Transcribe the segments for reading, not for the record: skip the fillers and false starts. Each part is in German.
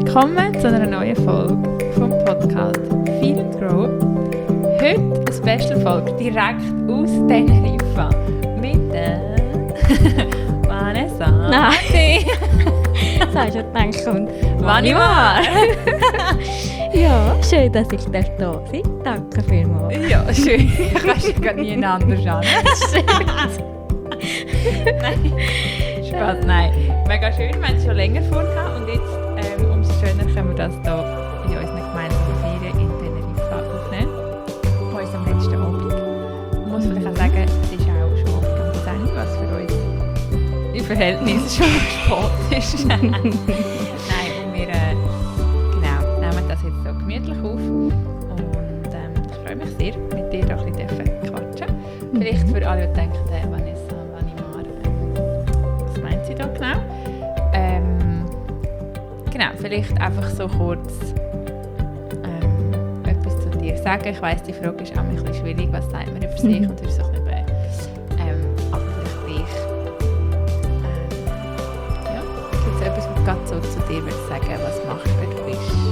Willkommen zu einer neuen Folge vom Podcast Feel and Grow. Heute eine Special-Folge direkt aus Teneriffa mit Vanessa. Nein! Das habe ich schon gedacht, kommt Vanimar! Ja, schön, dass ich da sein darf. Danke vielmals. Ja, schön. Kannst du gerade nie anders an. Nein. Spaß, nein. Mega schön, wir haben es schon länger vorgehabt und jetzt umso schöner können wir das hier in unseren gemeinsamen Ferien in Teneriffa aufnehmen. Bei unserem letzten Abend. Ich muss vielleicht auch sagen, es ist auch schon um 10 Uhr, was für uns im Verhältnis schon spät ist. Nein, und wir genau, nehmen das jetzt so gemütlich auf und ich freue mich sehr, mit dir da ein bisschen quatschen. Vielleicht für alle, die denken, Vanessa, Vanimar, was meint sie da genau? Genau, vielleicht einfach so kurz etwas zu dir sagen. Ich weiss, die Frage ist auch ein bisschen schwierig, was sagt man über sich und so ein bisschen, aber vielleicht gleich. Ja, gibt es etwas, was du gerade so zu dir würdest sagen, was machst du, wer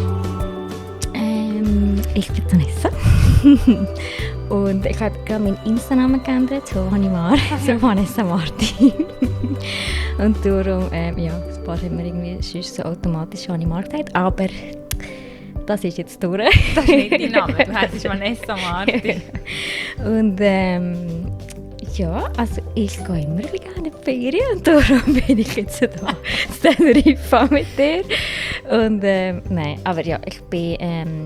du bist? Ich bin Vanessa. Und ich habe gerade meinen Insta-Namen geändert, so Vanimar, so Vanessa Martin. Und darum, das paar haben wir irgendwie sonst so automatisch Vanimar gesagt, aber das ist jetzt durch. Das ist nicht dein Name, du heisst Vanessa Martin. Und ja, also ich gehe immer gerne in die Ferien und darum bin ich jetzt da in Teneriffa mit dir. Und nein, aber ja, ich bin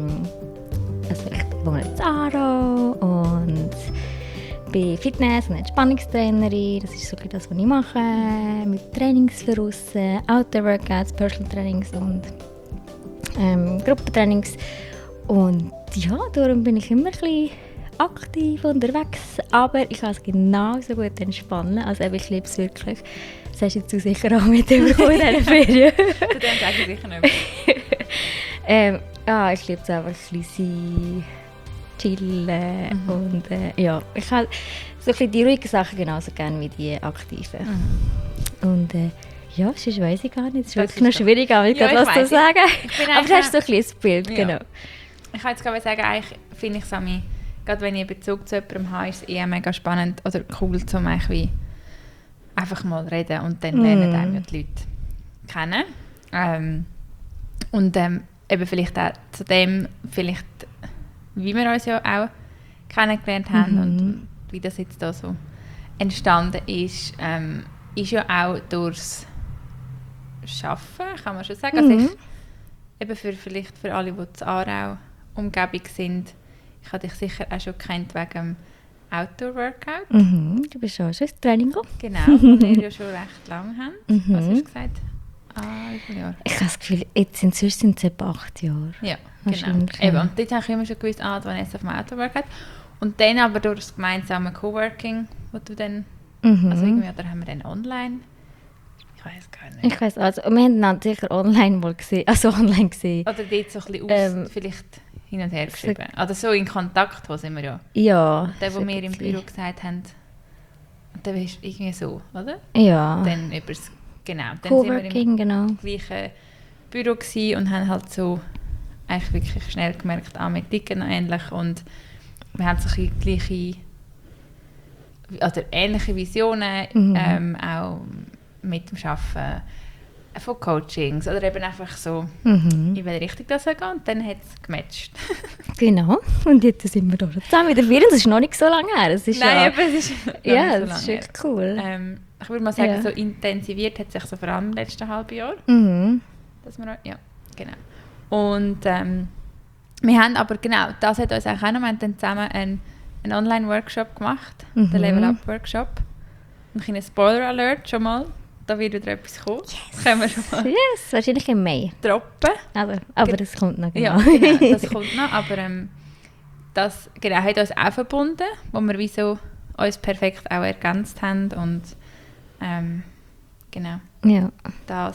ich wohne in Aarau und bin Fitness- und Entspannungstrainerin. Das ist so das, was ich mache. Mit Trainings für aussen, Outdoor-Workouts, Personal-Trainings und Gruppentrainings. Und ja, darum bin ich immer ein bisschen aktiv unterwegs. Aber ich kann es genauso gut entspannen. Also ich liebe es wirklich. Das hast jetzt du sicher auch mit in dieser Ferien. Zu dem sage ich sicher nicht. Ich liebe es einfach ein bisschen chillen und ja, ich habe so ein bisschen die ruhigen Sachen genauso gerne wie die aktiven. Und ja, sonst weiss ich gar nicht, es ist wirklich noch schwierig, aber ich kann was zu sagen. Aber du hast so ein bisschen das Bild, genau. Ich kann jetzt gerade sagen, eigentlich finde ich es gerade wenn ich Bezug zu jemandem habe, ist es eher mega spannend oder cool, um einfach mal reden und dann lernen einem ja die Leute kennen. Und eben vielleicht auch zu dem, wie wir uns ja auch kennengelernt haben und wie das jetzt da so entstanden ist ja auch durchs Arbeiten, kann man schon sagen. Also eben vielleicht für alle, die zur Aarau-Umgebung sind, ich habe dich sicher auch schon gekannt wegen dem Outdoor-Workout. Du bist auch schon ins Training gekommen. Genau, das wir ja schon recht lange haben. Was hast du gesagt? Wie viele Jahre? Ich habe das Gefühl, jetzt sind es etwa 8 Jahre. Ja, genau. Eben, und dort habe ich immer schon gewusst, Vanessa auf dem Outdoor-Workout. Und dann aber durch das gemeinsame Coworking, wo du dann, also irgendwie, oder haben wir dann online? Ich weiß gar nicht. Ich weiss, also wir haben dann sicher online mal gesehen, online gesehen. Oder dort so ein bisschen vielleicht hin und her geschrieben. Oder so in Kontakt, wo sind wir ja. Ja. Und der, wo wir im Büro gesagt haben, der ist irgendwie so, oder? Ja. Dann übers, genau. Dann Coworking, sind wir im gleichen Büro gewesen und haben halt so eigentlich wirklich schnell gemerkt, wir ticken noch ähnlich und wir haben so ein gleiche oder ähnliche Visionen, auch mit dem Arbeiten von Coachings oder eben einfach so, in welche Richtung das soll gehen und dann hat es gematcht. Genau, und jetzt sind wir da zusammen wieder vier. Das ist noch nicht so lange her. Es ist Nein, aber es ist ja, so das ist echt cool. Ich würde mal sagen, so intensiviert hat sich so vor allem im letzten halben Jahr. Dass wir, ja, genau. Und wir haben aber genau, das hat uns auch noch, wir haben dann zusammen einen Online-Workshop gemacht, den Level-Up-Workshop. Ein kleiner Spoiler-Alert schon mal, da wird wieder etwas kommen. Yes. Das können wir schon mal Wahrscheinlich im Mai. droppen. Also, aber das kommt noch, genau. Ja, genau, das kommt noch, aber das genau, hat uns auch verbunden, wo wir wie so uns perfekt auch ergänzt haben und genau, das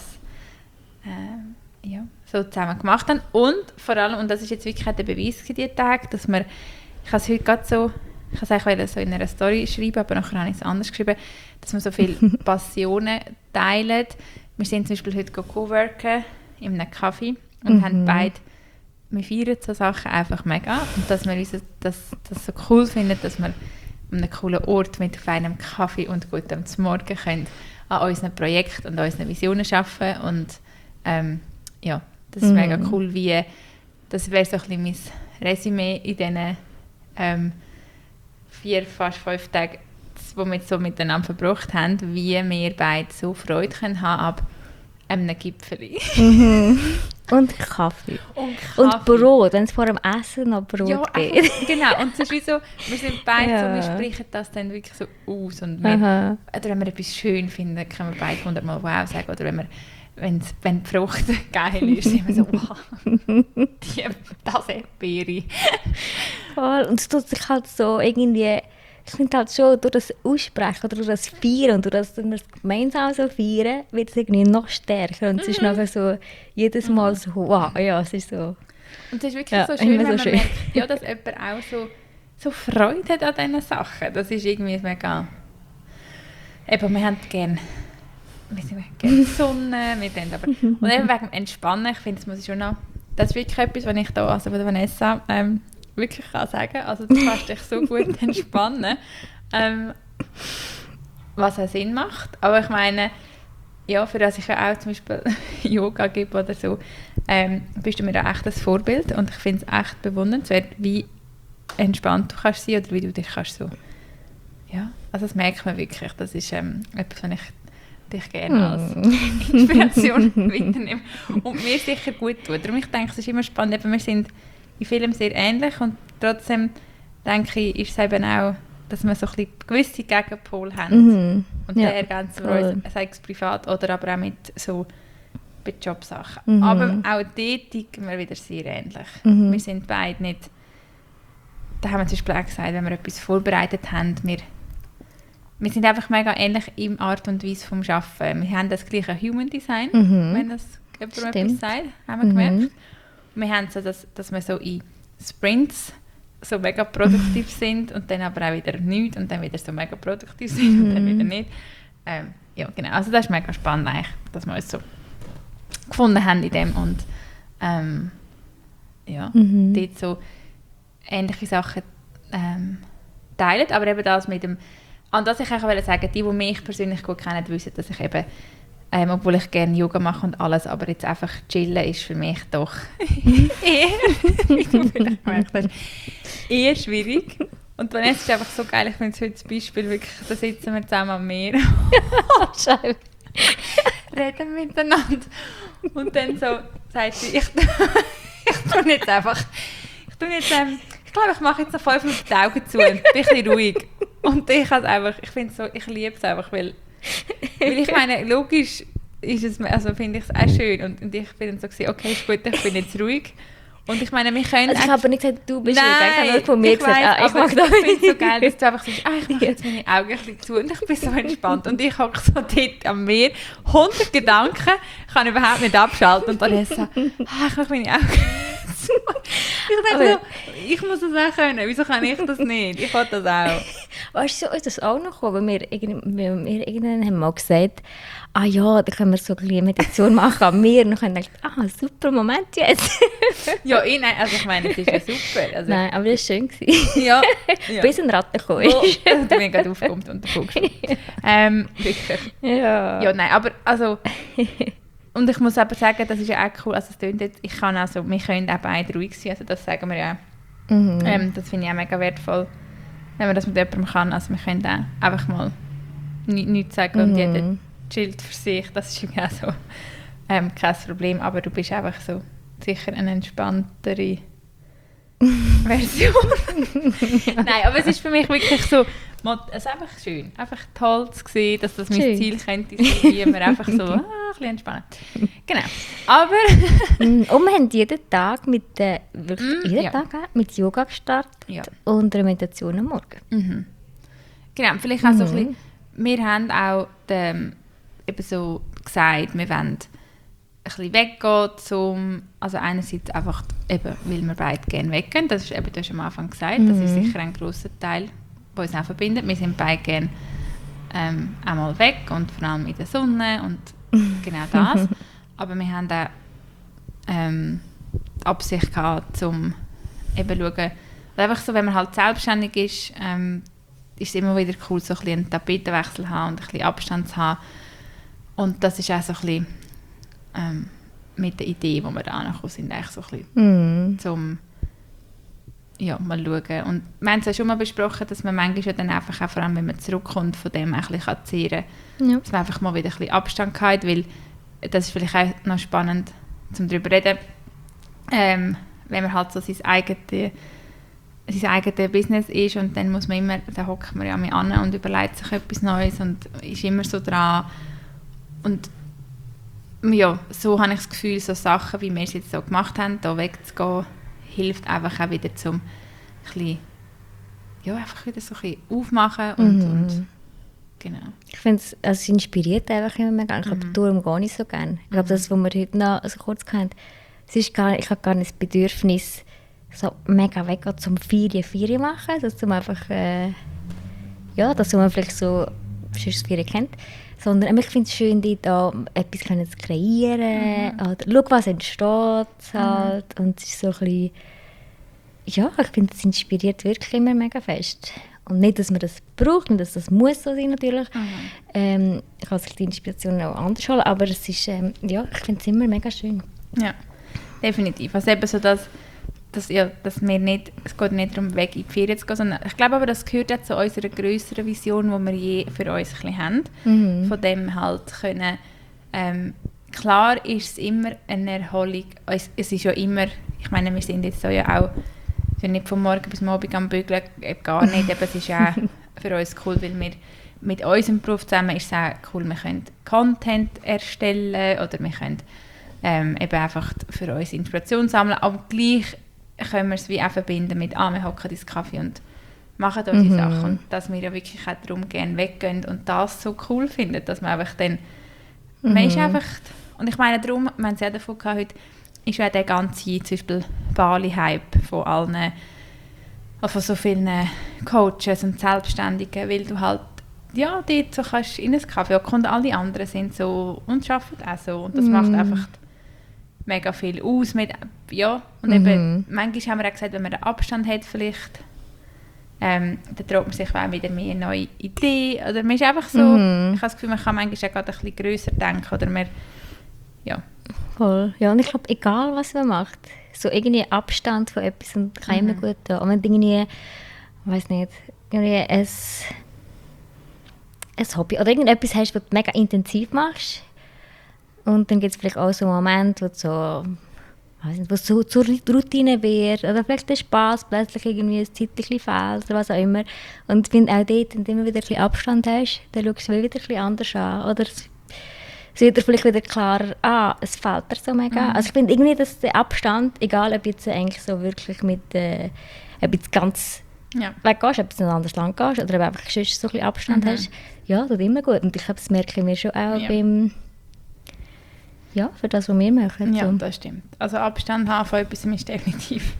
so zusammen gemacht haben. Und vor allem, und das ist jetzt wirklich der Beweis für diese Tage, dass wir, ich habe es heute gerade so, ich wollte es eigentlich so in einer Story schreiben, aber nachher habe ich es anders geschrieben, dass wir so viele Passionen teilen. Wir sind zum Beispiel heute coworken in einem Café und haben beide, wir feiern so Sachen einfach mega und dass wir uns das so cool finden, dass wir an einem coolen Ort mit feinem Kaffee und gutem Morgen können an unseren Projekten und unseren Visionen arbeiten und ja, das ist mega cool, wie das wäre so ein bisschen mein Resümee in diesen 4, fast 5 Tagen, die wir jetzt so miteinander verbracht haben, wie wir beide so Freude können haben ab einem Gipfeli. Und Kaffee. Und Brot, wenn es vor dem Essen noch Brot gibt. Genau, und es ist wie so, wir sind beide so, wir sprechen das dann wirklich so aus. Und wir, oder wenn wir etwas schön finden, können wir beide 100-mal «Wow» sagen. Oder wenn die Frucht geil ist, sind wir so «Wow, das Erdbeere». Voll, und es tut sich halt so irgendwie, ich finde halt schon, durch das Aussprechen oder durch das Feiern und durch das, wir es gemeinsam so feiern, wird es irgendwie noch stärker und es ist nachher so jedes Mal so, wow, ja, es ist so. Und es ist wirklich so schön, wenn man merkt, ja, dass jemand auch so Freude hat an diesen Sachen. Das ist irgendwie mega... Eben, wir haben gerne Sonne, wir haben aber... Und eben wegen dem Entspannen, ich finde, das muss ich schon noch... Das ist wirklich etwas, was ich da also von der Vanessa wirklich kann sagen. Also du kannst dich so gut entspannen, was auch Sinn macht. Aber ich meine, ja, für das ich ja auch zum Beispiel Yoga gebe oder so, bist du mir da echt ein Vorbild und ich finde es echt bewundernswert, wie entspannt du kannst sein oder wie du dich kannst so... Ja, also das merkt man wirklich. Das ist etwas, was ich dich gerne als Inspiration weiternehme und mir sicher gut tut. Darum ich denke, es ist immer spannend, wir sind in vielem sehr ähnlich und trotzdem denke ich, ist es eben auch, dass wir so ein bisschen gewisse Gegenpole haben und der ergänzen wir uns, sei es privat oder aber auch mit so bei Jobsachen. Aber auch dort ticken wir wieder sehr ähnlich. Wir sind beide nicht, da haben wir zum Beispiel auch gesagt, wenn wir etwas vorbereitet haben, wir sind einfach mega ähnlich in Art und Weise vom Arbeiten. Wir haben das gleiche Human Design, wenn das jemand etwas sagt, haben wir gemerkt. Wir haben so, dass wir so in Sprints so mega produktiv sind und dann aber auch wieder nicht und dann wieder so mega produktiv sind und dann wieder nicht. Ja, genau. Also das ist mega spannend eigentlich, dass wir uns so gefunden haben in dem und ja, dort so ähnliche Sachen teilen, aber eben das mit dem, und das ich auch sagen, die mich persönlich gut kennen, wissen, dass ich eben obwohl ich gerne Yoga mache und alles, aber jetzt einfach chillen ist für mich doch eher, wie du vielleicht gemerkt hast, eher schwierig. Und Vanessa ist einfach so geil, ich finde es heute das Beispiel wirklich, da sitzen wir zusammen am Meer reden miteinander und dann so sagt sie, ich glaube, ich mache jetzt noch 5 Minuten die Augen zu und bin ein bisschen ruhig. Und ich liebe es einfach, weil ich meine, logisch ist es, also finde ich es auch schön und ich bin dann so gewesen, okay, ist gut, ich bin jetzt ruhig. Und ich meine, wir können... Also ich habe nicht gesagt, du bist ruhig, ich habe nur von mir gesagt, ich finde es so geil, dass du einfach sagst, ich mache jetzt meine Augen ein bisschen zu und ich bin so entspannt. Und ich hocke so dort am Meer, 100 Gedanken, kann überhaupt nicht abschalten. Und dann ist so, ich mache meine Augen zu. Ich denke so, ich muss das auch können, wieso kann ich das nicht? Ich will das auch. Weißt du, so ist das auch noch gekommen, weil wir irgendwann haben mal gesagt, ja, da können wir so eine Meditation machen am Meer. Und dann haben wir gedacht, super Moment jetzt. Ja, nein, also ich meine, das ist ja super. Also, nein, aber das war schön. Ja. Bis ein Ratte kam. Und mir gerade aufkommt und davon geschaut. Wirklich. Ja. Ja, nein, aber also... Und ich muss aber sagen, das ist ja auch cool, also es tönt jetzt, wir können auch beide ruhig sein, also das sagen wir ja. Das finde ich auch mega wertvoll, wenn man das mit jemandem kann, also wir können auch einfach mal nichts sagen und jeder chillt für sich, das ist ja auch so kein Problem, aber du bist einfach so sicher eine entspanntere Version. Nein, aber es ist für mich wirklich so, es ist einfach schön, einfach toll zu sehen, dass das mein Ziel könnte sein, wie wir einfach so ein bisschen entspannen. Genau, aber... Und wir haben jeden Tag mit Yoga gestartet und einer Meditation am Morgen. Genau, vielleicht auch so ein bisschen, wir haben auch eben so gesagt, wir wollen ein bisschen weggehen, also einerseits einfach eben, weil wir beide gerne weggehen, das ist eben, du hast am Anfang gesagt, das ist sicher ein grosser Teil, der uns auch verbindet. Wir sind beide gerne einmal weg und vor allem in der Sonne und genau das. Aber wir haben auch die Absicht gehabt, um eben zu schauen, einfach so, wenn man halt selbstständig ist, ist es immer wieder cool, so ein bisschen einen Tapetenwechsel zu haben und ein bisschen Abstand zu haben. Und das ist auch so ein bisschen mit der Idee, wo wir da angekommen sind, eigentlich so ein bisschen zum mal schauen. Und wir haben es ja schon mal besprochen, dass man manchmal dann einfach auch, vor allem wenn man zurückkommt, von dem ein bisschen zehren kann. Ja. Dass man einfach mal wieder ein bisschen Abstand hat, weil das ist vielleicht auch noch spannend, um darüber zu reden, wenn man halt so sein eigenes Business ist und dann muss man immer, da hockt man ja mal an und überlegt sich etwas Neues und ist immer so dran. Und ja, so habe ich das Gefühl, so Sachen, wie wir es jetzt so gemacht haben, da wegzugehen, hilft einfach auch wieder zum einfach wieder so ein bisschen aufmachen und genau. Ich finde es inspiriert einfach immer mehr. Ich glaube, darum gehe ich so gerne. Ich glaube, das, was wir heute noch so kurz hatten, ich habe gar nicht das Bedürfnis, so mega weggehen zum Ferien machen, dass man einfach, dass man vielleicht so sonst Ferien kennt, sondern ich finde es schön, da etwas zu kreieren, oder schau, was entsteht halt, und es ist so ein bisschen, ich finde, es inspiriert wirklich immer mega fest. Und nicht, dass man das braucht und dass das muss so sein natürlich. Ich kann sich die Inspiration auch anders holen, aber es ist, ich finde es immer mega schön. Ja, definitiv. Also eben so, dass wir nicht, es geht nicht darum, weg in die Ferien zu gehen, sondern ich glaube aber, das gehört auch zu unserer grösseren Vision, die wir je für uns ein bisschen haben. Von dem halt können, klar ist es immer eine Erholung, es ist ja immer, ich meine, wir sind jetzt so ja auch, wir sind nicht von morgen bis Abend am Bügeln, gar nicht, aber es ist auch für uns cool, weil wir mit unserem Beruf zusammen ist es auch cool, wir können Content erstellen oder wir können eben einfach für uns Inspiration sammeln, aber gleich können wir es wie auch verbinden mit, wir hocken ins Kaffee und machen unsere Sachen. Und dass wir ja wirklich auch darum gerne weggehen und das so cool finden, dass man einfach dann, man ist einfach, und ich meine darum, wir haben es ja davon gehabt, heute ist ja der ganze, zum Beispiel Bali-Hype von allen, von so vielen Coaches und Selbstständigen, weil du halt, dort so kannst in ein Kaffee hocken und alle anderen sind so und arbeiten auch so und das macht einfach mega viel aus. Und eben, manchmal haben wir auch gesagt, wenn man den Abstand hat vielleicht, dann traut man sich auch wieder mehr neue Ideen. Oder man ist einfach so, ich habe das Gefühl, man kann manchmal auch gerade ein bisschen grösser denken. Oder man, Voll. Ja, und ich glaube, egal was man macht, so irgendwie Abstand von etwas und kann immer gut tun. Und wenn du irgendwie, weiss nicht, irgendwie ein Hobby oder irgendetwas hast, was du mega intensiv machst, und dann gibt es vielleicht auch so einen Moment, wo es so zur Routine wird oder vielleicht der Spass plötzlich irgendwie ein Zeitchen fehlt oder was auch immer. Und wenn auch dort, wenn du immer wieder ein bisschen Abstand hast, dann schaust du es wieder ein bisschen anders an. Oder es wird dir vielleicht wieder klarer, es fehlt dir so mega. Also ich finde irgendwie, dass der Abstand, egal ob jetzt eigentlich so wirklich mit ob jetzt ganz weggehst, ob du in ein anderes Land gehst oder ob du einfach sonst so ein bisschen Abstand hast, tut immer gut. Und ich glaube, das merken wir schon auch beim für das, was wir machen. Ja, das stimmt. Also Abstand haben von etwas ist definitiv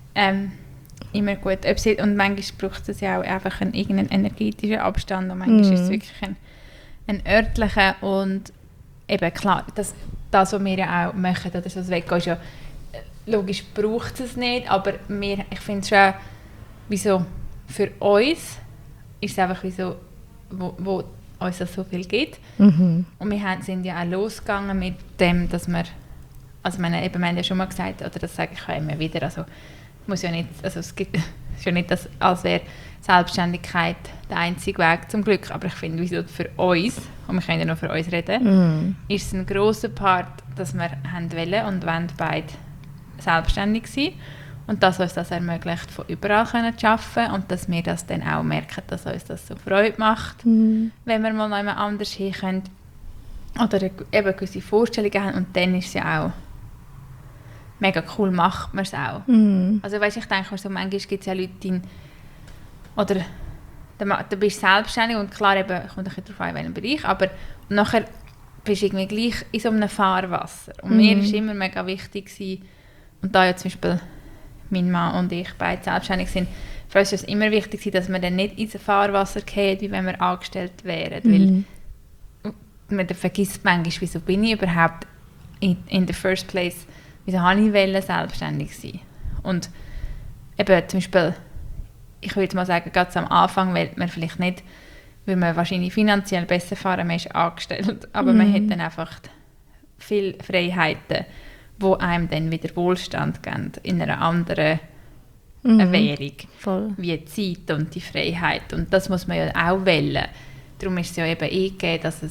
immer gut. Und manchmal braucht es ja auch einfach irgendeinen energetischen Abstand und manchmal ist es wirklich ein örtlicher und eben klar, das was wir ja auch machen, oder so das Weggehen ist ja, logisch braucht es nicht, aber ich finde es schon, wieso für uns ist es einfach wieso, wo uns das so viel gibt. Und wir sind ja auch losgegangen mit dem, dass wir, also wir haben ja schon mal gesagt, oder das sage ich auch immer wieder, also muss ja nicht, also es gibt ist ja nicht, dass, als wäre Selbstständigkeit der einzige Weg zum Glück, aber ich finde, wieso für uns, und wir können ja nur für uns reden, ist es ein grosser Part, dass wir wollen und wollen beide selbstständig sein. Und dass uns das ermöglicht, von überall zu arbeiten und dass wir das dann auch merken, dass uns das so Freude macht, wenn wir mal noch jemand anders hin können oder eben gewisse Vorstellungen haben und dann ist es ja auch mega cool, macht man es auch. Also weißt, ich denke, so, manchmal gibt es ja Leute, oder du bist selbstständig und klar, eben, kommt ein bisschen darauf an, in welchem Bereich, aber nachher bist du irgendwie gleich in so einem Fahrwasser. Und mir war immer mega wichtig, und da ja zum Beispiel mein Mann und ich beide selbstständig sind, für uns ist es immer wichtig, dass wir dann nicht ins Fahrwasser fallen, wie wenn wir angestellt wären. Weil man vergisst manchmal, wieso bin ich überhaupt in the first place wieso habe ich wollte selbstständig sein. Und eben zum Beispiel, ich würde mal sagen, ganz am Anfang will man vielleicht nicht, weil man wahrscheinlich finanziell besser fahren, man ist angestellt, aber man hat dann einfach viele Freiheiten, die einem dann wieder Wohlstand geben in einer anderen Währung, wie die Zeit und die Freiheit. Und das muss man ja auch wählen. Darum ist es ja eben eingegeben, dass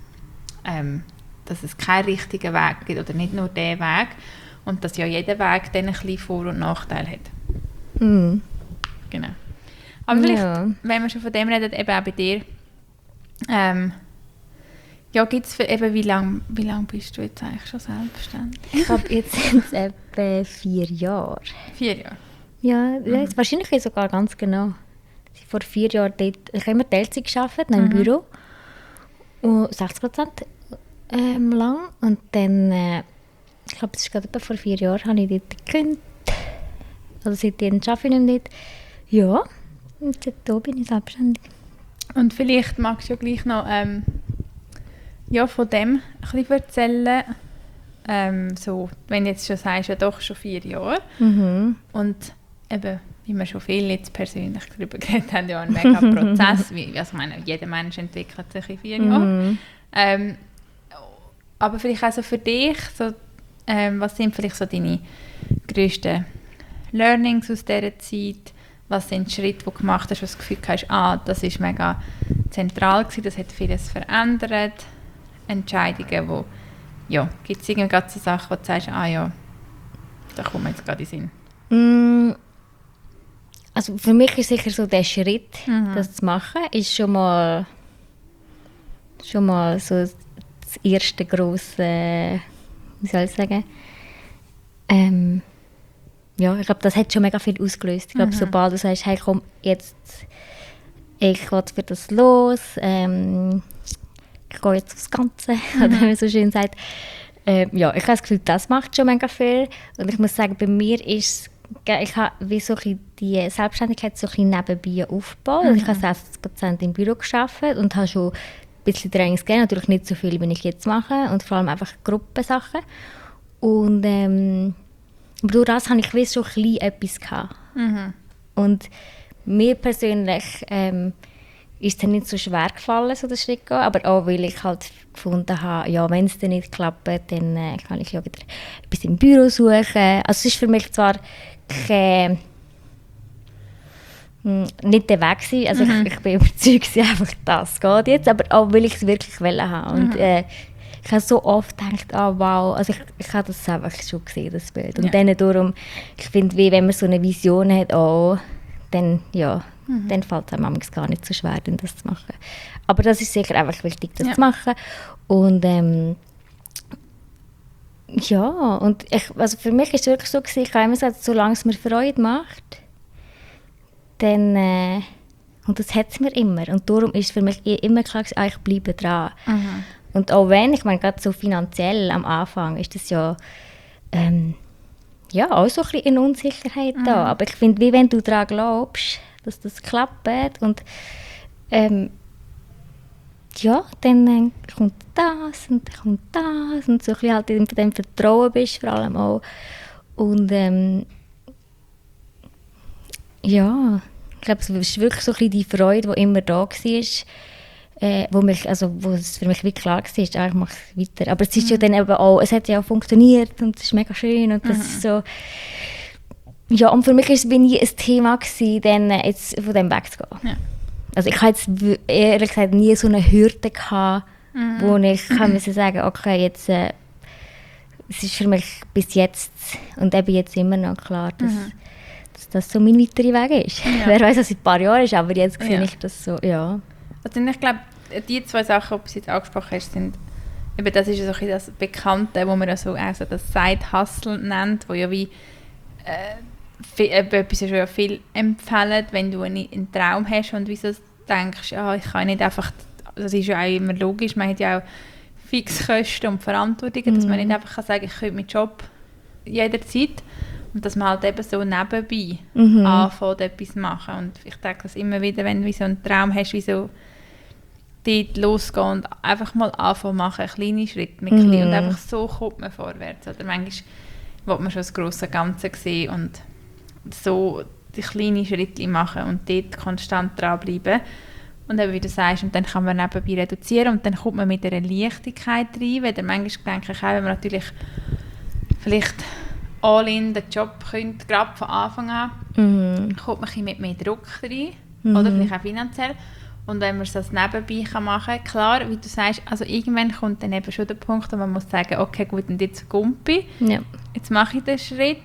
es keinen richtigen Weg gibt oder nicht nur den Weg und dass ja jeder Weg dann ein bisschen Vor- und Nachteil hat. Genau. Aber vielleicht, wenn wir schon von dem reden, eben auch bei dir, ja, gibt es eben, wie lang bist du jetzt eigentlich schon selbstständig? Ich habe jetzt etwa 4 Jahre. 4 Jahre? Ja, wahrscheinlich sogar ganz genau. Vor 4 Jahren dort, ich habe immer Teilzeit gearbeitet, noch im Büro. Und 60% lang. Und dann, ich glaube, es ist gerade etwa vor 4 Jahren, habe ich dort gekündigt. Also seitdem arbeite ich nicht dort. Ja, und seitdem bin ich selbstständig. Und vielleicht magst du ja gleich noch ja, von dem ein bisschen erzählen. So, wenn du jetzt schon sagst, ja doch schon 4 Jahre. Und eben, wie wir schon viel jetzt persönlich darüber geredet haben, ja ein mega Prozess. Also ich meine, jeder Mensch entwickelt sich in 4 Jahren. Aber vielleicht auch so für dich, so, was sind vielleicht so deine grössten Learnings aus dieser Zeit? Was sind die Schritte, die du gemacht hast, wo du das Gefühl hast, das ist mega zentral gewesen, das hat vieles verändert? Entscheidungen, wo, ja, gibt es irgendwie so Sachen, wo du sagst, ja, da kommt mir jetzt gerade in den Sinn? Also für mich ist sicher so der Schritt, das zu machen, ist schon mal so das erste grosse, wie soll ich sagen, ja, ich glaube, das hat schon mega viel ausgelöst. Ich glaube, sobald du sagst, hey komm, jetzt, ich will für das los, ich gehe jetzt aufs Ganze, oder wie man so schön sagt. Ja, ich habe das Gefühl, das macht schon mega viel. Und ich muss sagen, bei mir ist ich habe wie so die Selbstständigkeit so ein nebenbei aufgebaut. Also ich habe 60% im Büro gearbeitet und habe schon ein bisschen Trainings gegeben, natürlich nicht so viel, wie ich jetzt mache, und vor allem einfach Gruppensachen. Und aber durch das habe ich wie so ein bisschen etwas gehabt. Und mir persönlich ist es dann nicht so schwer gefallen, so den Schritt zu gehen, aber auch, weil ich halt gefunden habe, ja, wenn es dann nicht klappt, dann kann ich ja wieder etwas im Büro suchen. Also es ist für mich zwar nicht der Weg gewesen, also ich bin überzeugt, einfach das geht jetzt, aber auch, weil ich es wirklich wollen habe. Und ich habe so oft gedacht, wow, also ich habe das einfach schon gesehen, das Bild. Und dann darum, ich finde, wie wenn man so eine Vision hat, dann, ja, dann fällt es einem manchmal gar nicht so schwer, das zu machen. Aber das ist sicher einfach wichtig, das zu machen. Und ja, und also für mich war es wirklich so gewesen, ich habe immer gesagt, solange es mir Freude macht, dann, und das hat es mir immer. Und darum ist für mich immer klar gewesen, ich bleibe dran. Und auch wenn, ich meine, gerade so finanziell am Anfang ist das ja, ja, auch so ein bisschen eine Unsicherheit da. Aber ich finde, wie wenn du daran glaubst, dass das klappt und ja, dann kommt das und dann kommt das und so ein bisschen halt in dem Vertrauen bist vor allem auch. Und ja, ich glaube, es ist wirklich so ein bisschen die Freude, die immer da war, wo es für mich wie klar war, ich mache es weiter. Aber es ist ja dann eben auch, es hat ja auch funktioniert und es ist mega schön und das ist so, ja, und für mich war es nie ein Thema gewesen, dann jetzt von dem wegzugehen. Ja. Also ich hatte jetzt ehrlich gesagt nie so eine Hürde gehabt, wo ich musste sagen, okay, jetzt es ist für mich bis jetzt und eben jetzt immer noch klar, dass das so mein weiterer Weg ist. Ja. Wer weiß, was in ein paar Jahren ist, aber jetzt sehe ich das so, ja. Also ich glaube, die 2 Sachen, die du jetzt angesprochen hast, sind, eben das ist so ein das Bekannte, wo man ja so das Side-Hustle nennt, wo ja wie etwas schon ja viel empfehlen, wenn du einen Traum hast und wieso denkst, ich kann nicht einfach, das ist ja auch immer logisch, man hat ja auch Fixkosten und Verantwortungen, dass man nicht einfach kann sagen, ich könnte meinen Job jederzeit und dass man halt eben so nebenbei anfängt, etwas machen. Und ich denke das immer wieder, wenn du so einen Traum hast, wie so dort losgehen und einfach mal anfangen machen, kleine Schritte mit klein, und einfach so kommt man vorwärts. Oder manchmal will man schon das grosse Ganze sehen und so die kleinen Schritte machen und dort konstant dranbleiben. Und eben, wie du sagst, und dann kann man nebenbei reduzieren und dann kommt man mit einer Leichtigkeit rein, weil dann manchmal denke ich auch, wenn man natürlich vielleicht all in den Job könnte, gerade von Anfang an, kommt man ein bisschen mit mehr Druck rein, oder vielleicht auch finanziell. Und wenn man das nebenbei machen kann, klar, wie du sagst, also irgendwann kommt dann eben schon der Punkt, wo man muss sagen, okay, gut, und jetzt Gumpi, jetzt mache ich den Schritt,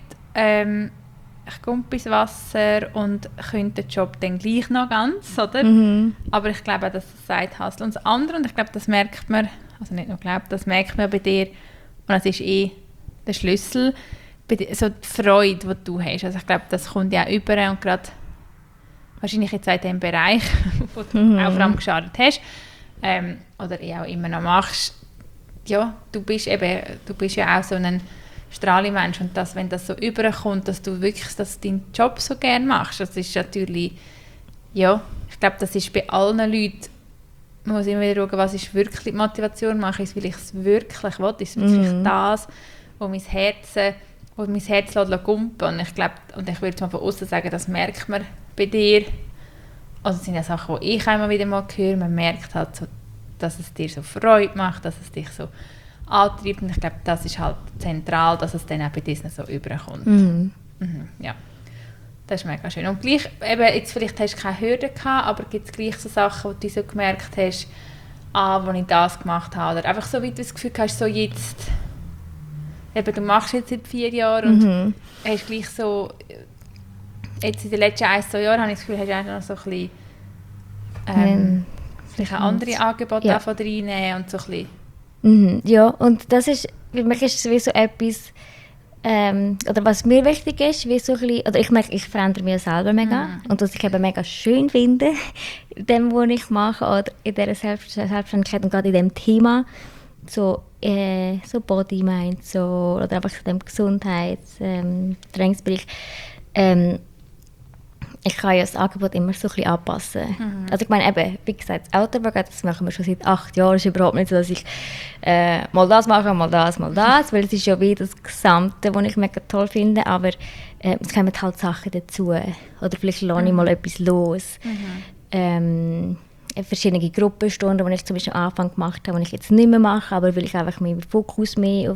ich gumpe ins Wasser und könnte den Job dann gleich noch ganz, oder? Aber ich glaube auch, dass das Side-Hustle. Und das andere, und ich glaube, das merkt man, also nicht nur glaube, das merkt man bei dir, und das ist der Schlüssel, so die Freude, die du hast. Also ich glaube, das kommt ja auch über und gerade wahrscheinlich jetzt auch in dem Bereich, wo du auch vor allem geschadet hast, oder auch immer noch machst, ja, du bist ja auch so ein Strahli-Mensch und wenn das so überkommt, dass du wirklich deinen Job so gerne machst, das ist natürlich, ja, ich glaube, das ist bei allen Leuten, man muss immer wieder schauen, was ist wirklich die Motivation, mache ich es, weil ich es wirklich will, ist es wirklich das, wo mein Herz gumpen und ich glaube, und ich würde mal von außen sagen, das merkt man bei dir, also das sind ja Sachen, die ich immer wieder mal höre, man merkt halt so, dass es dir so Freude macht, dass es dich so antreibt und ich glaube, das ist halt zentral, dass es dann auch bei Disney so überkommt. Ja, das ist mega schön. Und gleich, eben, jetzt vielleicht hast du keine Hürden gehabt, aber gibt es gleich so Sachen, wo du so gemerkt hast, wo ich das gemacht habe, oder einfach so, wie du das Gefühl hast, so jetzt, eben, du machst jetzt seit 4 Jahren und hast gleich so, jetzt in den letzten 1-2 Jahren habe ich das Gefühl, hast du auch noch so ein bisschen vielleicht auch andere Angebote davon reinnehmen und so ein bisschen. Ja, und das ist, für mich ist es wie so etwas, oder was mir wichtig ist, wie so ein bisschen, oder ich merke, ich verändere mich selber mega und was ich eben mega schön finde, in dem, was ich mache, oder in dieser Selbstständigkeit und gerade in diesem Thema, so Body, Mind, so, oder einfach in dem Trainingsbereich, ich kann ja das Angebot immer so ein bisschen anpassen. Also ich meine eben, wie gesagt, das Outdoor-Workout, das machen wir schon seit 8 Jahren. Es ist überhaupt nicht so, dass ich mal das mache, mal das, weil es ist ja wie das Gesamte, was ich mega toll finde, aber es kommen halt Sachen dazu. Oder vielleicht lasse ich mal etwas los. Verschiedene Gruppenstunden, die ich zum Beispiel am Anfang gemacht habe, die ich jetzt nicht mehr mache, aber weil ich einfach meinen Fokus mehr auf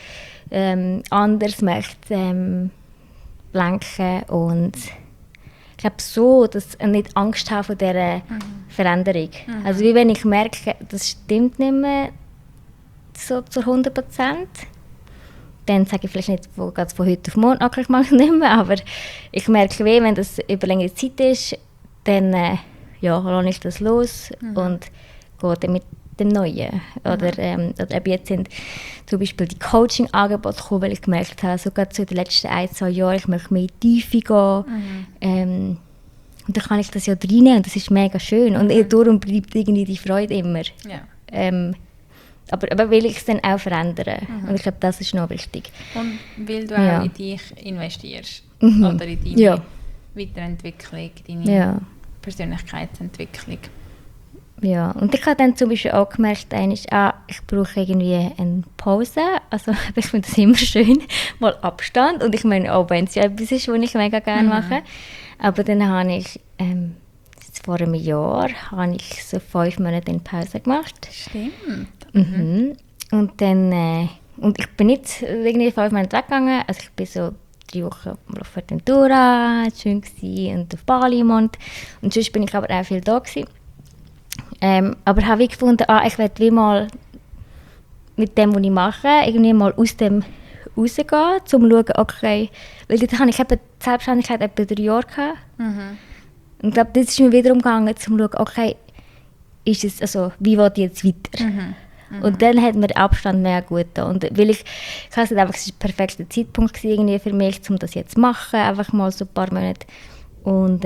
anders möchte lenken und ich glaube so, dass ich nicht Angst habe vor dieser Veränderung. Also wie wenn ich merke, das stimmt nicht mehr so zu 100%, dann sage ich vielleicht nicht von heute auf morgen, ich mache es nicht mehr, aber ich merke, wenn das über längere Zeit ist, dann lasse ich das los und gehe dann mit dem Neuen. Oder eben jetzt sind zum Beispiel die Coaching-Angebote gekommen, weil ich gemerkt habe, so gerade so in den letzten 1-2 Jahren, ich möchte mehr in die Tiefe gehen. Und dann kann ich das ja reinnehmen und das ist mega schön. Und darum bleibt irgendwie die Freude immer. Ja. Aber will ich es dann auch verändern. Und ich glaube, das ist noch wichtig. Und weil du auch in dich investierst. Oder in deine Weiterentwicklung, deine Persönlichkeitsentwicklung. Ja, und ich habe dann zum Beispiel auch gemerkt, ich brauche irgendwie eine Pause. Also ich finde das immer schön, mal Abstand. Und ich meine, auch wenn es ja etwas ist, was ich mega gerne mache. Aber dann habe ich, vor einem Jahr, habe ich so 5 Monate in Pause gemacht. Stimmt. Und dann, und ich bin nicht irgendwie 5 Monate weggegangen. Also ich bin so 3 Wochen auf Fuerteventura, schön gewesen, und auf Bali im Monat. Und sonst bin ich aber auch viel da gewesen. Aber habe ich gefunden, ich werde wie mal mit dem, was ich mache, irgendwie mal aus dem rausgehen, um zu schauen, okay, weil dort habe ich eben die Selbstständigkeit etwa 3 Jahre gehabt. Und ich glaube, das ist mir wiederum gegangen, um zu schauen, okay, ist es, also, wie will ich jetzt weiter? Und dann hat mir der Abstand mehr gut getan. Und weil ich habe es einfach, es war der perfekte Zeitpunkt irgendwie für mich, um das jetzt zu machen, einfach mal so ein paar Monate. Und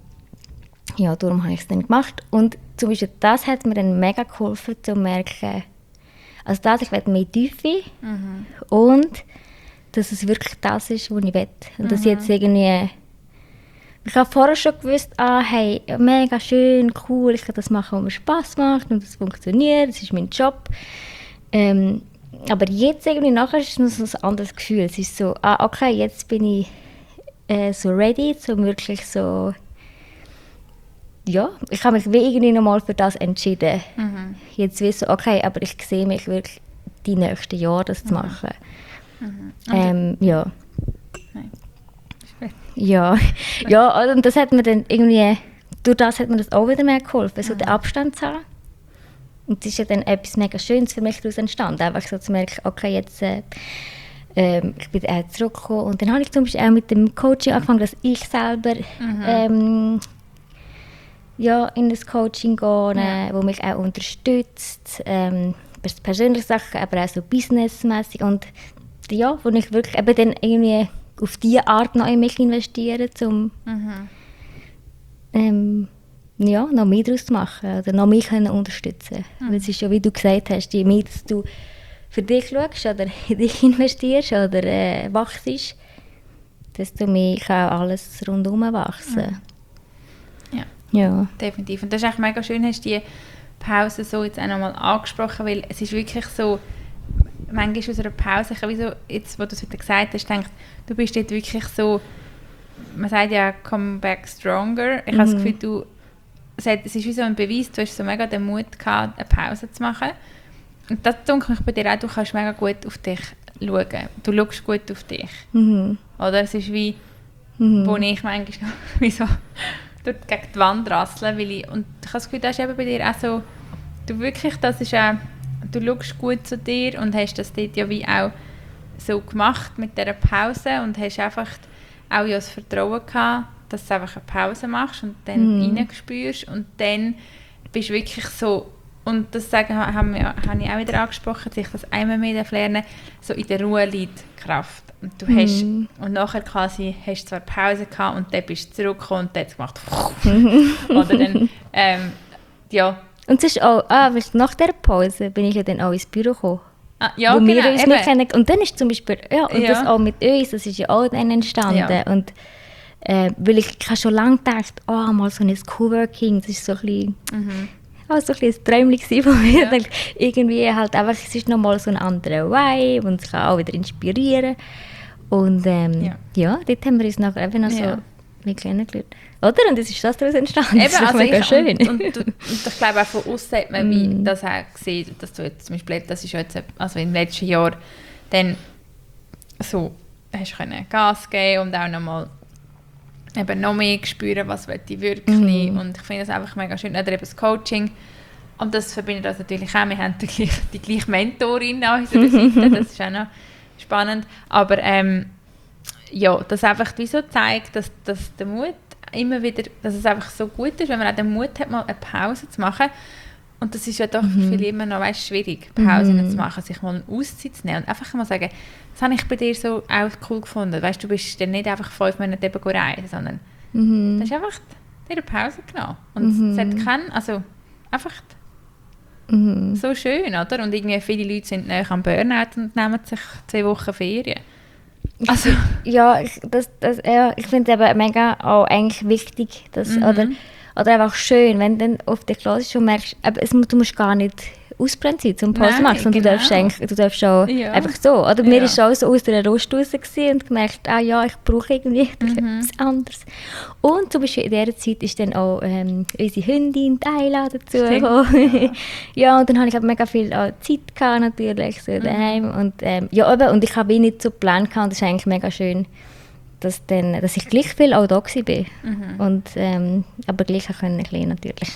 darum habe ich es dann gemacht. Und zum Beispiel das hat mir dann mega geholfen, zu merken, also dass ich mehr Tiefe und dass es wirklich das ist, was ich will. Und dass jetzt irgendwie, ich habe vorher schon gewusst, hey, mega schön, cool, ich kann das machen, was mir Spass macht und das funktioniert, das ist mein Job. aber jetzt irgendwie nachher ist es noch so ein anderes Gefühl. Es ist so, okay, jetzt bin ich so ready, so wirklich so, ja, ich habe mich wie irgendwie nochmal für das entschieden. Jetzt wie so, okay, aber ich sehe mich wirklich die nächsten Jahre das zu machen. Ja. Nein. Ja, ja, und das hat mir dann irgendwie, durch das hat mir das auch wieder mehr geholfen, so den Abstand zu haben. Und es ist ja dann etwas mega Schönes für mich daraus entstanden, einfach so zu merken, okay, jetzt ich bin zurückgekommen. Und dann habe ich zum Beispiel auch mit dem Coaching angefangen, dass ich selber ja, in das Coaching gehe, wo mich auch unterstützt, persönliche Sachen, aber auch so businessmäßig. Und ja, wo ich wirklich eben dann irgendwie auf diese Art noch in mich investiere, um ja, noch mehr daraus zu machen oder noch mehr können unterstützen. Weil es ist ja, wie du gesagt hast, je mehr dass du für dich schaust oder in dich investierst oder wachst, desto mehr kann alles rundherum wachsen. Ja. Definitiv. Und das ist echt mega schön, hast du die Pause so jetzt auch nochmal angesprochen, weil es ist wirklich so, manchmal aus einer Pause, ich habe so, jetzt, wo du es wieder gesagt hast, denke, du bist dort wirklich so, man sagt ja, come back stronger. Ich habe das Gefühl, es ist wie so ein Beweis, du hast so mega den Mut gehabt, eine Pause zu machen. Und das denke ich bei dir auch, du kannst mega gut auf dich schauen. Du schaust gut auf dich. Oder es ist wie, wo ich manchmal wie so dort gegen die Wand rassle, weil und ich habe das Gefühl, das ist eben bei dir auch so, du wirklich, das ist auch, du schaust gut zu dir und hast das dort ja wie auch so gemacht mit dieser Pause und hast einfach auch ja das Vertrauen gehabt, dass du einfach eine Pause machst und dann reinspürst und dann bist du wirklich so, und das habe ich auch wieder angesprochen, dass ich das einmal mehr lernen, so in der Ruhe liegt Kraft. Und du hast, und nachher quasi hast du zwar Pause gehabt und dann bist du zurückgekommen und dann hast du gemacht. Oder dann, ja. Und es ist auch, nach dieser Pause bin ich ja dann auch ins Büro gekommen. Ja, wo genau, wir uns nicht kennen. Und dann ist zum Beispiel, das auch mit uns, das ist ja auch dann entstanden. Ja. Und weil ich habe schon lange gedacht, mal so ein Coworking, das ist so ein bisschen, so ein bisschen ein Träumchen von mir. Ja. Irgendwie halt einfach, es ist nochmal so ein anderer Vibe und es kann auch wieder inspirieren. Und dort haben wir uns nachher eben noch so kennengelernt. Oder? Und das ist das daraus entstanden. Eben, das ist mega schön. Und ich glaube auch von außen hat man wie das auch gesehen, dass du jetzt zum Beispiel, das ist jetzt, also im letzten Jahr, dann so hast du Gas geben und auch nochmal eben noch mehr spüren, was will ich wirklich. Und ich finde das einfach mega schön. Oder eben das Coaching. Und das verbindet uns natürlich auch. Wir haben die gleiche Mentorin an unserer Seite. Das ist auch noch spannend. Aber das einfach wie so zeigt, dass der Mut immer wieder, dass es einfach so gut ist, wenn man auch den Mut hat, mal eine Pause zu machen. Und das ist ja doch für viele immer noch schwierig, Pausen zu machen, sich mal eine Auszeit zu nehmen und einfach mal sagen, das habe ich bei dir so auch cool gefunden. Weißt, du bist dann nicht einfach 5 Monate eben reisen, sondern du hast einfach dir eine Pause genommen. Und es hat keinen, also einfach so schön, oder? Und irgendwie viele Leute sind näher am Burnout und nehmen sich 2 Wochen Ferien. Also. Ja, ich finde es eben mega auch eigentlich wichtig, dass, oder einfach schön, wenn du dann auf dich hörst und merkst, du musst gar nicht ausbrennt sein zum Pause machen, sondern du darfst auch einfach so. Oder mir ist auch so aus der Rust raus und gemerkt, ich brauche irgendwie etwas anderes. Und zum Beispiel in dieser Zeit ist dann auch unsere Hündin Ayla dazu gekommen. Ja, und dann habe ich mega viel Zeit gehabt, natürlich so daheim. Und, und ich habe nicht so geplant und das ist eigentlich mega schön, dass ich gleich viel auch da war. Und, aber gleich auch können lernen natürlich.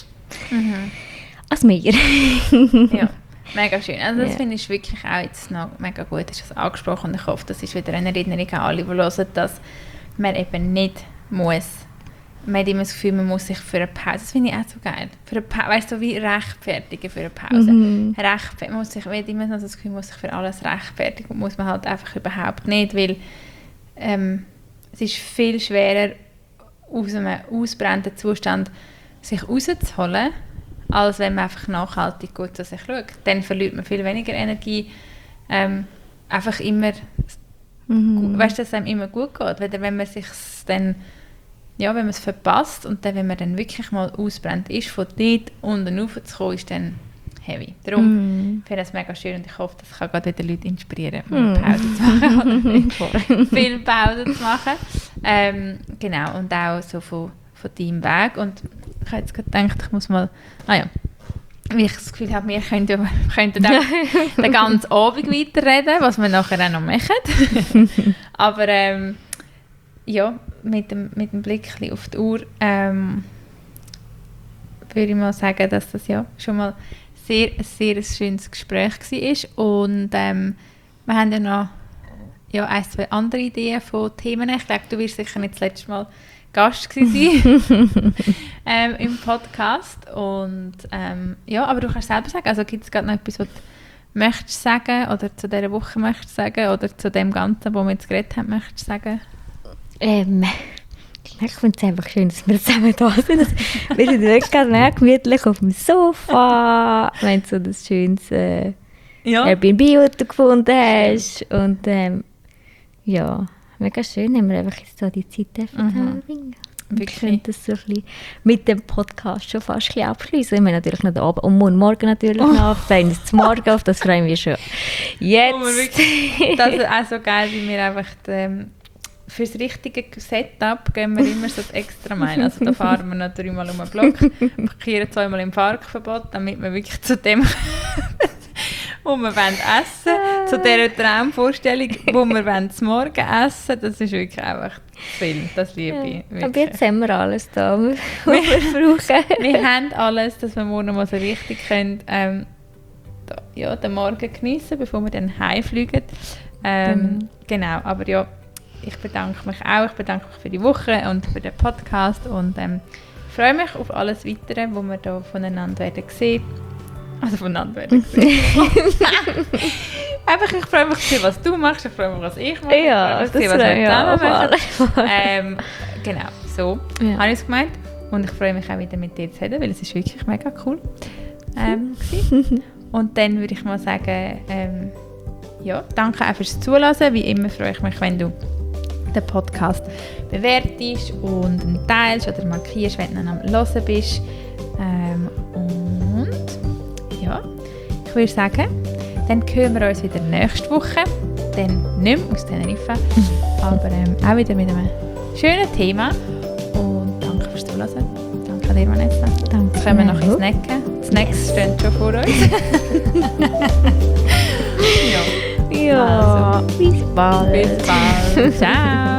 Als mir. Ja, mega schön. Also das finde ich wirklich auch jetzt noch mega gut, ist das angesprochen und ich hoffe, das ist wieder eine Erinnerung an alle, die hören, dass man eben nicht muss. Man hat immer das Gefühl, man muss sich für eine Pause, das finde ich auch so geil, weißt du, wie rechtfertigen für eine Pause. Man muss sich, man hat immer das Gefühl, man muss sich für alles rechtfertigen und muss man halt einfach überhaupt nicht, weil es ist viel schwerer, aus einem ausbrennenden Zustand sich rauszuholen, als wenn man einfach nachhaltig gut zu sich schaut. Dann verliert man viel weniger Energie. Einfach immer, weißt du, dass es einem immer gut geht. Wenn man sich dann, wenn man es verpasst und dann, wenn man dann wirklich mal ausbrennt ist, von dort unten raufzukommen, ist dann heavy. Darum finde ich es mega schön und ich hoffe, dass ich gerade wieder Leute inspirieren kann, Pause zu machen oder viel Pause zu machen. Genau, und auch so von deinem Weg. Und ich habe jetzt gedacht, ich muss mal... Weil ich das Gefühl habe, wir könnten den ganzen Abend weiterreden, was wir nachher auch noch machen. Aber mit dem Blick auf die Uhr würde ich mal sagen, dass das ja schon mal ein sehr schönes Gespräch war. Und wir haben ja noch ein, zwei andere Ideen von Themen. Ich glaube, du wirst sicher nicht das letzte Mal Gast gewesen sein im Podcast. Und aber du kannst selber sagen, also gibt es gerade noch etwas, was du möchtest sagen oder zu dieser Woche möchtest sagen oder zu dem Ganzen, wo wir jetzt geredet haben, möchtest sagen? Ich finde es einfach schön, dass wir zusammen da sind. Wir sind wirklich mehr gemütlich auf dem Sofa. Wir haben so das schönes Airbnb, das du gefunden hast. Und mega schön, haben wir einfach jetzt so die Zeit verbringen. Wir können das so ein bisschen mit dem Podcast schon fast ein bisschen abschließen. Wir haben natürlich noch den Abend und morgen natürlich noch. Freuen uns zum Morgen auf, das freuen wir schon. Jetzt! Das ist auch so geil, wie wir einfach für das richtige Setup gehen wir immer so das extra Meilen. Also da fahren wir noch 3-mal um den Block, parkieren 2-mal im Parkverbot, damit wir wirklich zu dem wo wir essen wollen, zu dieser Traumvorstellung, wo wir zum Morgen essen. Das ist wirklich einfach viel, das liebe ich. Wirklich. Aber jetzt haben wir alles da, was wir brauchen. Wir haben alles, dass wir morgen mal so richtig können, den Morgen geniessen, bevor wir dann heimfliegen. Genau, aber ja, ich bedanke mich auch. Ich bedanke mich für die Woche und für den Podcast und freue mich auf alles Weitere, wo wir hier voneinander werden sehen. Also voneinander werden sehen. Einfach, ich freue mich zu sehen, was du machst, ich freue mich, was ich mache. Ja, ich freue mich zu sehen, was wir zusammen machen. Genau, so habe ich es gemeint. Und ich freue mich auch wieder mit dir zu reden, weil es ist wirklich mega cool Und dann würde ich mal sagen, danke auch fürs Zuhören. Wie immer freue ich mich, wenn du den Podcast bewertest und ihn teilst oder markierst, wenn du am Hören bist. Ich würde sagen, dann hören wir uns wieder nächste Woche. Dann nicht mehr aus Teneriffa, aber auch wieder mit einem schönen Thema. Und danke fürs Zuhören. Danke dir, Vanessa. Danke. Jetzt können wir noch snacken. Die Snacks stehen schon vor uns. Ja, also, bis bald. Bis bald. Ciao.